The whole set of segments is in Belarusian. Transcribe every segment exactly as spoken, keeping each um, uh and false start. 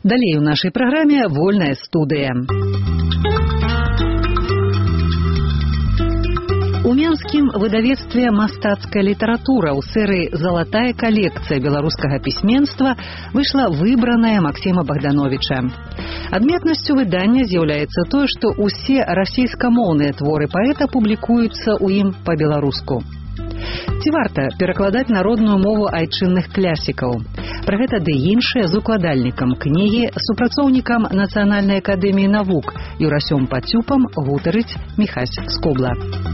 Далей у нашай праграме вольная студыя. У менскім выдавецтве «Мастацкая літаратура» ў серыі «Залатая калекцыя беларускага пісьменства» выйшла выбраная Максіма Богдановича. Адметнасцю выдання з'яўляецца тое, што ўсе расійскамоўныя творы паэта публікуюцца ў ім па-беларуску. Ці варта перакладаць народную мову айчынных клясікаў? Пра гэта ды іншае з укладальнікам кнігі, супрацоўнікам Нацыянальнай акадэміі навук Юрасём Пацюпам гутарыць Міхась Скобла.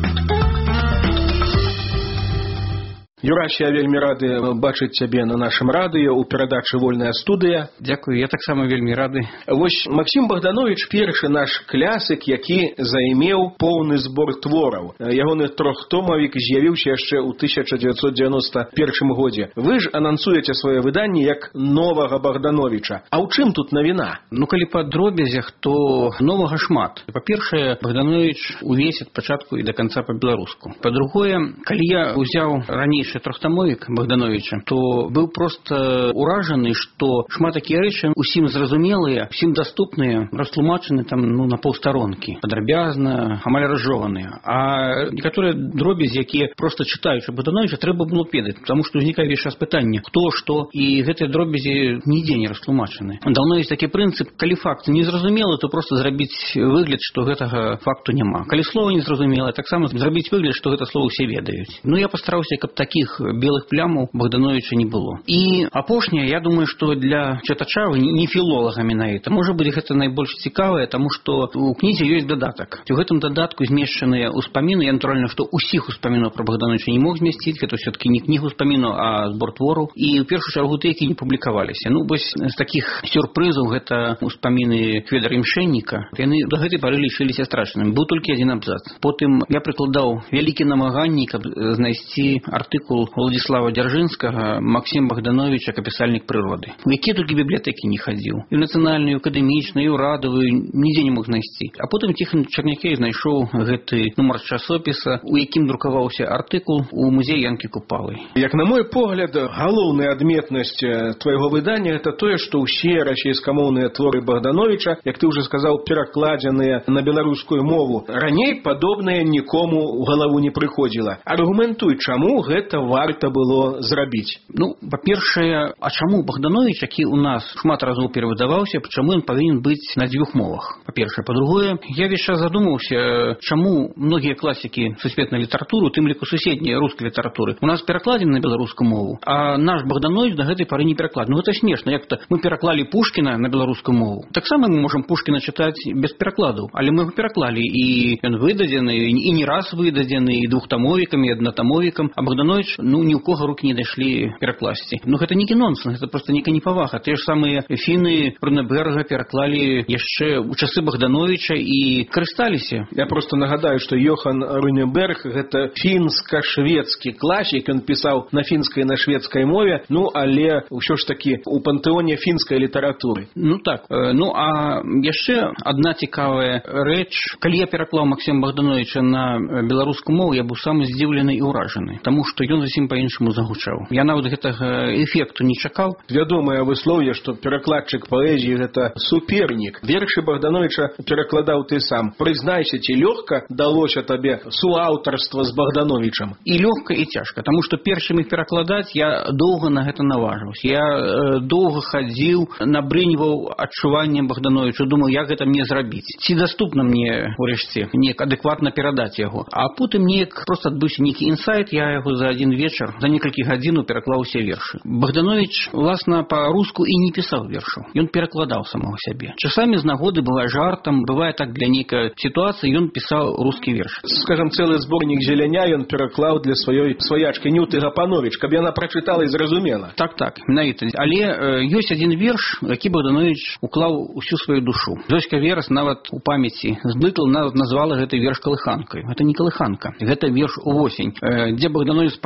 Юрась, я вельмі рады бачыць цябе на нашым радыё ў перадачы «Вольная студыя». Дзякую, я таксама вельмі рады. Вось Максім Богданович першы наш клясык, які займеў поўны збор твораў. Ягоны трохтомавік з'явіўся яшчэ ў тысяча дзевяцьсот дзевяноста першым годзе. Вы ж анансуеце свае выданне як новага Богдановича. А ў чым тут навіна? Ну, калі па дробязях, то новага шмат. Па-першае, Богданович увесь ад пачатку і да канца па-беларуску. Па-другое, калі я ўзяў ранейшы трохтамовік Богдановича, то быў проста уражаны, што шмат такія рэчы усім зразумелыя, усім даступныя, растлумачаны там ну, на паўстаронкі, падрабязна, амаль разжованыя. А некаторыя дробязі, якія проста чытаючы Богдановича, трэба было ведаць, таму што ўзнікае весь час пытанне, хто, што, і гэтыя дробязі нідзе не растлумачаны. Даўно ёсць такі прынцып, калі факт незразумелы, то проста зрабіць выгляд, што гэтага факту няма. Калі слова незразумелае, таксама зрабіць выгляд, што гэта слова ўсе ведаюць. Ну, я пастараўся, каб такі белых плямаў Богдановича не было. І апошняе, я думаю, што для чытача, не філолага менавіта, можа быць гэта найбольш цікавае, таму што у кнізе ёсць дадатак. У гэтым дадатку змешчаныя ўспаміны. Я, натуральна, што ўсіх успамінаў пра Богдановича не мог змясціць, гэта ўсё-такі не кнігу ўспамінаў, а збор твораў. І ў першую чаргу тыя, які не публікаваліся. Ну, вось з такіх сюрпрызаў гэта ўспаміны Федора Імшэнніка. Яны да гэтай пары лічыліся страшнымі. Быў толькі адзін абзац. Потым я прыкладаў вялікі намаганні, каб знайсці артыкул Владислава Дзяржынскага «Максім Богданович, як апісальнік прыроды». У якія толькі бібліятэкі не хадзіў. І ў нацыянальную, і ў акадэмічную, і ў радавую, нідзе не мог знайсці. А потым Тихон Чарнякей знайшоў гэты нумар часопіса, у якім друкаваўся артыкул у музеі Янкі Купалы. Як на мой погляд, галоўная адметнасць твайго выдання это тое, што ўсе расійскамоўныя творы Богдановича, як ты ўжо сказаў, перакладзеныя на беларускую мову. Раней падобнае нікому ў галаву не прыходзіла. Аргументуй, чаму гэта варта было зрабіць? Ну, па-першае, а чаму Богданович, які у нас шмат разоў перавыдаваўся, чаму ён павінен быць на дзвюх мовах? Па-першае. Па-другое, я весь час задумаўся, чаму многія класікі сусветнай літаратуры, у тым ліку суседняй рускай літаратуры, у нас перакладзены на беларускую мову, а наш Богданович да гэтай пары не перакладзены. Ну, гэта смешна, як-то мы пераклалі Пушкіна на беларускую мову. Таксама мы можам Пушкіна чытаць без перакладу, але мы его пераклалі, і ён выдадзены, і не раз выдадзены, і двухтамовікам, і аднатамовікам, а Богданович ну, ні ў кого рукі не дайшлі перакласці. Ну, гэта некі нонсенс, гэта проста нейкая непавага. Тыя ж самыя фіны Рунеберга пераклалі яшчэ ў часы Богдановича і карысталіся. Я просто нагадаю, што Йохан Рунеберг гэта фінска-шведскі класік, ён пісаў на фінскай і на шведскай мове, ну, але ўсё ж такі у пантэоне фінскай літаратуры. Ну, так. Ну, а яшчэ адна цікавая рэч. Калі я пераклаў Максіма Богдановича на беларускую мову, я быў сам здзіўлены і ўражаны, таму што ён зусім па-іншаму загучаў. Я нават гэтага эфекту не чакаў. Вядомае выслоўе, што перакладчык паэзіі гэта супернік. Вершы Богдановича перакладаў ты сам. Прызнайся, ці лёгка далося табе суаўтарства з Богдановичам? І лёгка, і цяжка, таму што першым іх перакладаць я доўга на гэта наважваўся. Я э, доўга хадзіў, набрыньваў адчуваннем Богдановича, думаў, як гэта мне зрабіць. Ці даступна мне, урэшце, неяк адэкватна перадаць яго. А потым неяк проста адбыўся нейкі інсайт, я яго за адзін вечар, за некалькі гадзін пераклаў усе вершы. Богданович, власна, па-руску і не пісаў вершаў. Ён перакладаў самого сябе. Часамі з нагоды бывае жартам, бывае так для нейкай сітуацыі, ён пісаў рускі верш. Скажам, цэлы зборнік «Зеляня» ён пераклаў для сваёй сваячкі Нюты Гапанович, каб яна прачытала і зразумела. Так, так, менавіта. Але э, ёсць адзін верш, які Богданович уклаў усю сваю душу. Зоська Верас нават у памяці зблытала, нават назвала гэты верш калыханкай. Гэта не калыханка, гэта верш увосень, э, дзе Богданович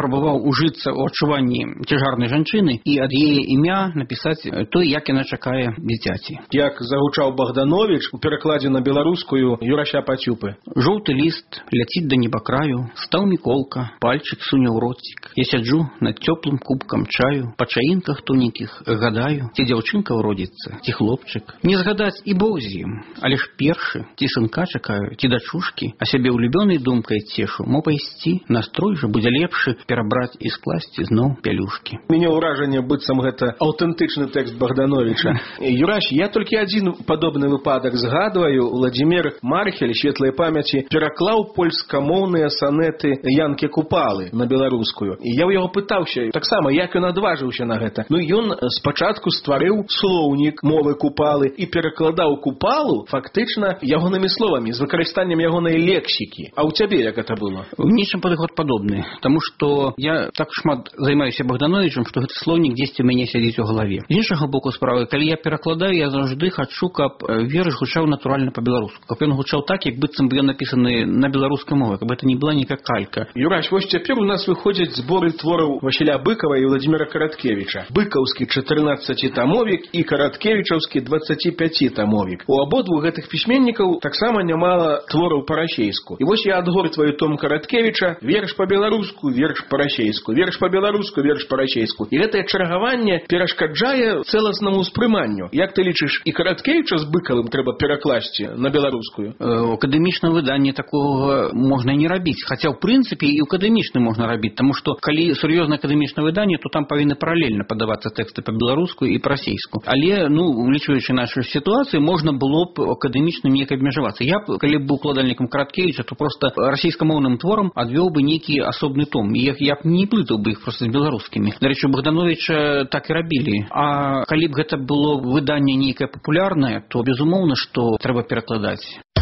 паспрабаваў ужыцца ў адчуванні цяжарнай жанчыны і ад яе імя напісаць той, як яна чакае дзіцяці. Як загучаў Богданович у перакладзе на беларускую Юрася Пацюпы. Жоўты ліст ляціць да небакраю, стаў Міколка, пальчык суне ў роцік. Я сяджу над цёплым кубкам чаю, па чаінках тоненькіх гадаю, ці дзяўчынка ўродзіцца, ці хлопчык. Не згадаць і бог з ім, але ж першы, ці сынка чакаю, ці дачушкі, а сябе улюбёнай думкай цешу, мо пайсці, настрой жа будзе лепшы перабраць і скласці зноў пялюшкі. Мяне ўражанне, быццам гэта аўтэнтычны тэкст Богдановича. Юрась, я толькі адзін падобны выпадак згадваю. Владимир Мархель, светлай памяці, пераклаў польскамоўныя санеты Янкі Купалы на беларускую. І я ў яго пытаўся, таксама, як ён адважыўся на гэта. Ну, ён спачатку стварыў слоўнік мовы Купалы і перакладаў Купалу фактычна ягонымі словамі, з выкарыстаннем ягонай лексікі. А ў цябе як гэта было? В нечым падыход падобны, таму што я так шмат займаюся Богдановичам, што гэты слоўнік дзесьці ў мяне сядзіць у галаве. З іншага боку справы, калі я перакладаю, я заўжды хачу, каб верш гучаў натуральна па-беларуску, каб ён гучаў так, як быццам бы ён напісаны на беларускай мове, каб гэта не была ніяка калька. Юрась, вось цяпер у нас выходзяць зборы твораў Васіля Быкова і Владимира Караткевіча. Быкаўскі чатырнаццацітамовік і караткевічаўскі дваццаціпяцітамовік. У абодвух гэтых пісьменнікаў таксама нямала твораў па-расейску. І вось я адгортваю том Караткевіча, верш па-беларуску, верш па-расейску, верш па-беларуску, верш па-расейску. І гэтае чаргаванне перашкаджае цэласнаму ўспрыманню. Як ты лічыш, і Караткевіча з Быкавым трэба перакласці на беларускую? У акадэмічным выданні такого можна не рабіць. Хаця, ў прынцыпе, і ў акадэмічным можна рабіць, таму што, калі сур'ёзнае акадэмічнае выданне, то там павінны паралельна падавацца тэксты па-беларуску і па-расейску. Але, ну, улічваючы нашу сітуацыю, можна было б акадэмічным неяк абмежавацца. Я б, калі б быў укладальнікам Караткевіча, то проста расійскамоўным творам адвёў бы нейкі асобны том. І я б не плытаў бы іх проста з беларускімі. Дарэчы, Богдановича так і рабілі. А калі б гэта было выданне нейкае папулярнае, то, безумоўна, што трэба перакладаць.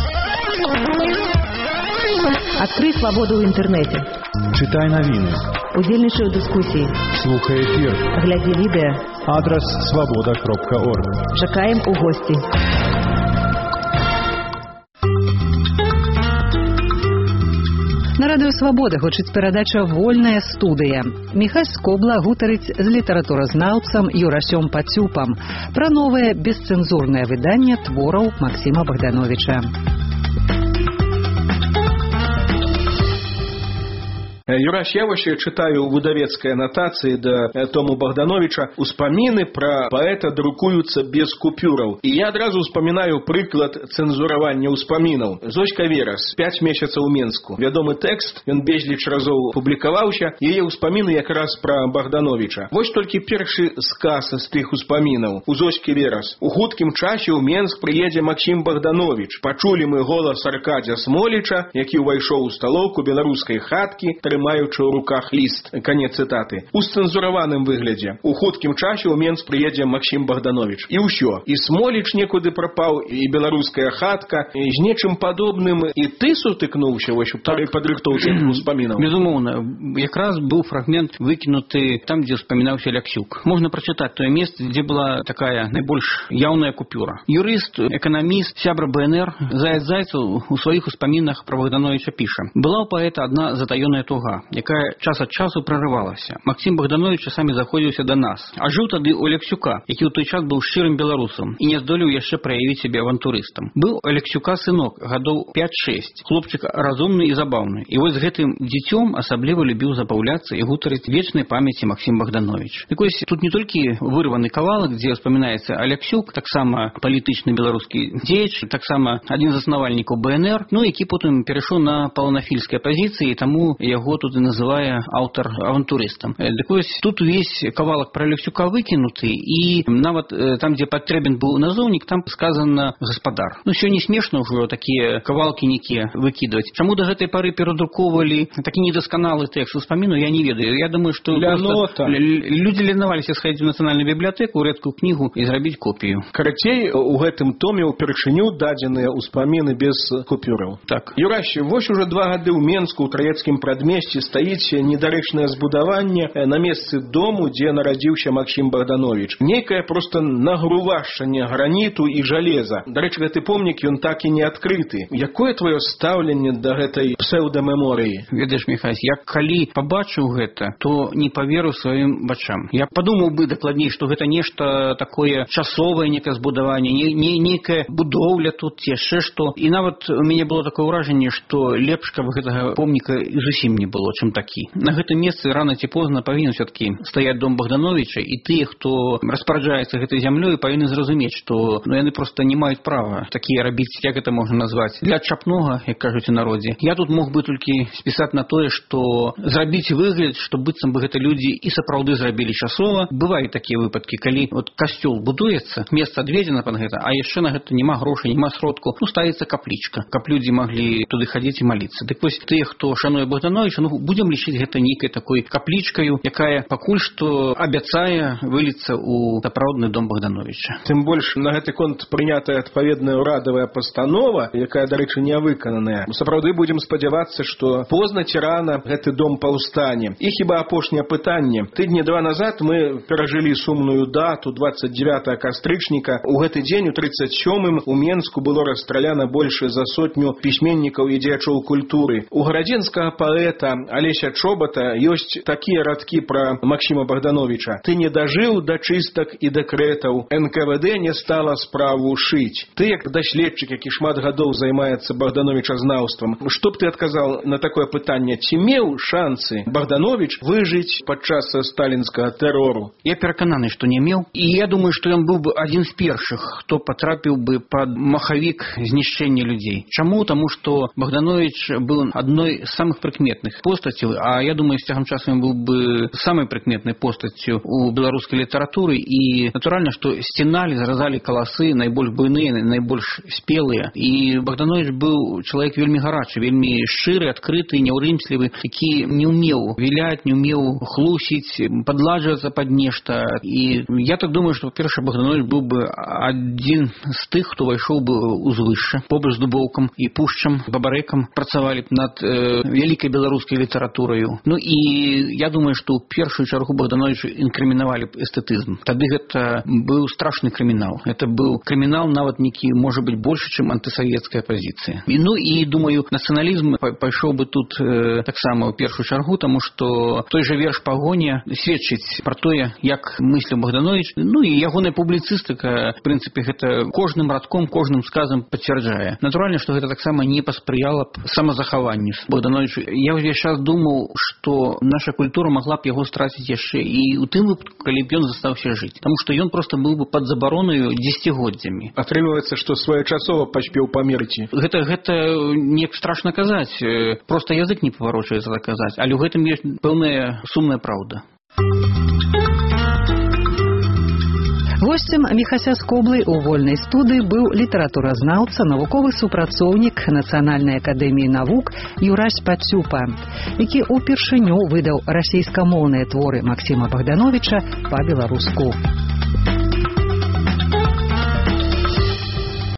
Адкрый свабоду ў інтэрнэце. Чытай навіны. Удзельнічай у дыскусіі. Слухай эфір. Глядзі відэа. Адрас свабода кропка орг. Чакаем у госці. На радыё Свабода гучыць перадача «Вольная студыя». Міхась Скобла гутарыць з літаратуразнаўцам Юрасём Пацюпам пра новае бесцэнзурнае выданне твораў Максіма Богдановича. Юрась, я вообще читаю выдавецкой аннотации до тому Богдановича «Успомины про поэта друкуются без купюров». И я одразу вспоминаю приклад цензурования успоминов. Зоська Верас, «Пять месяцев у Менску». Вядомый текст, он безліч разоў публікаваўся, яе ўспаміны якраз пра Богдановича. Вось толькі першы сказ з тых успамінаў. У Зоські Верас. У хуткім часе ў Менск прыедзе Максім Богданович. Пачулі мы голас Аркадзя Смоліча, які ўвайшоў у сталоўку беларускай хаткі, трымаючы ў руках ліст. Канец цытаты. У сцэнзураваным выглядзе. У хуткім часе ў Менск прыедзе Максім Богданович. І ўсё. І Смоліч некуды прапаў, і беларуская хатка, і з нечым падобным. І ты сутыкнуўся вось у так. падрыхтоўцы успамінаў. Безумоўна. Якраз быў фрагмент выкінуты там, дзе успамінаўся Аляксюк. Можна прачытаць тое месца, дзе была такая найбольш яўная купюра. Юрыст, эканаміст, сябра бэ эн эр Заяц Зайцаў у сваіх успамінах пра Богдановича піша: «Была ў паэта адна затаёная туга, якая час ад часу прарывалася. Максім Богданович часамі заходзіўся да нас. А жыў тады у Аляксюка, які ў той час быў шчырым беларусам і не здолеў яшчэ праявіць сябе авантурыстам. Быў у Аляксюка сынок, гадоў пяць-шэсць, хлопчык разумны і забаўны. І вось з гэтым дзіцём асабліва любіў забаўляцца і гутарыць вечнай памяці Максім Богданович». Так вось, тут не толькі вырваны кавалак, дзе ўспамінаецца Аляксюк, таксама палітычны беларускі дзеяч, таксама адзін з заснавальнікаў бэ эн эр, ну, які потым перайшоў на паланафільскія пазіцыі, і таму яго тут і называе аўтар авантурыстам. Так вось, тут увесь кавалак пра Аляксюка выкінуты, і нават там, дзе патрэбен быў назоўнік, там сказана гаспадар. Ну, сёння смешна ўжо такія кавалкі нейкія выкідваць. Чаму да гэтай пары перадрукоўвалі такі недасканалы тэкст успаміну, я не ведаю. Я думаю, што людзі ленаваліся схадзіць у нацыянальную бібліятэку, у рэдкую кнігу і зрабіць копію. Карацей, у гэтым томе ўпершыню дадзеныя ўспаміны без купюраў. Так. Юрась, вось уже два гады ў Менску ў Траецкім прадмесці месте стаіць недарэчнае збудаванне на месцы дому, дзе нарадзіўся Максім Богданович. Нейкае просто нагрувашчанне граніту і жалеза. Дарэчы, гэты помнік ён так і не адкрыты. Якое твоё стаўленне да гэтай псеўдамеморыі? Ведаеш, Міхась, я калі пабачыў гэта, то не паверыў сваім вачам. Я падумаў бы дакладней, што гэта нешта такое часовае некае збудаванне, не, не нейкая будоўля тут, яшчэ што. І нават у мяне было такое ўражанне, што лепш, каб гэтага помніка зусім не было, чым такі. На гэтым месцы рана ці позна павінен все-таки стаяць дом Богдановича, і тыя, хто распараджаецца гэтай зямлёй, павінны зразумець, што ну, яны проста не маюць права такія рабіць, як гэта можна назваць, для чапнога, як кажуць у народзе. Я тут мог бы толькі спісаць на тое, што зрабіць выгляд, што быццам бы гэта людзі і сапраўды зрабілі часова. Бываюць такія выпадкі, калі от касцёл будуецца, месца адведзена пад гэта, а яшчэ на гэта няма грошай, няма сродку, ну ставіцца каплічка, каб людзі маглі туды хадзіць і маліцца. Дык вось тыя, хто шануе Богдановича, ну будзем лічыць гэта нейкай такой каплічкаю, якая пакуль што абяцае выліцца ў сапраўдны дом Богдановича. Тым больш на гэты конт прынятая адпаведная ўрадавая пастанова, якая, дарэчы, не выкананая. Сапраўды будзем спадзявацца, што позна ці рана гэты дом паўстане. І хіба апошняе пытанне. Тыдні два назад мы перажылі сумную дату двадцать девятого кастрычніка. У гэты дзень у тридцать сёмым у Менску было расстраляна больш за сотню пісьменнікаў і дзеячоў культуры. У гарадзенскага паэта Алеся Чобота ёсць такія радкі пра Максіма Богдановича. Ты не дажыў да чыстак і дэкрэтаў, эн ка вэ дэ не стала справу шыць. Ты, як даследчык, які шмат гадоў займаецца Богдановичазнаўствам, што б ты адказаў на такое пытанне? Ці меў шансы Богданович выжыць падчас сталінскага тэрору? Я перакананы, што не меў. І я думаю, што ён быў бы адзін з першых, хто патрапіў бы пад махавік знішчэння людзей. Чаму? Таму што Богданович быў адной з самых прыкметных постацяў, а я думаю, з цягам часу ён быў бы самай прыкметнай постаццю у беларускай літаратуры, і натуральна, што сціналі, заразалі каласы найбольш буйныя, найбольш спелыя. І Богданович быў чалавек вельмі гарачы, вельмі шчыры, адкрыты, няўрымслівы, які не ўмеў віляць, не ўмеў хлусіць, падладжвацца пад нешта. І я так думаю, што, па-перша, Богданович быў бы адзін з тых, хто вайшоў бы узвышша, побач з Дубоўкам і Пушчам, Бабарэкам, працавалі б над э, вялікай беларускай літаратураю. Ну і я думаю, што ў першую чаргу Богдановичу інкрымінавалі б эстэтызм. Тады гэта быў страшны крымінал. Это быў крымінал нават некі, можа быць, большы, чым антысавецкая пазіцыя. І, ну і, думаю, нацыяналізм пайшоў бы тут э, таксама ў першую чаргу, таму што той жа верш «Пагоня» сведчыць пра тое, як мысліў Богданович. Ну і ягоная публіцыстыка, в прынцыпе, гэта кожным радком, кожным сказам пацвярджае. Натуральна, што гэта таксама не паспрыяла б самазахаванню Богдановичу. Я ўвесь час думаў, што наша культура магла б яго страціць яшчэ і ў тым выпадку, калі б ён застаўся жыць. Таму што ён проста быў бы пад забаронаю дзесяцігоддзямі. Атрымліваецца, што своечасова паспеў памерці. Гэта, гэта не страшна казаць. Проста язык не паварочваецца так казаць. Але ў гэтым ёсць пэўная сумная праўда. Госцем Міхася Скоблы ў вольнай студыі быў літаратуразнаўца, навуковы супрацоўнік Нацыянальнай акадэміі навук Юрась Пацюпа, які ўпершыню выдаў расейскамоўныя творы Максіма Богдановича па-беларуску.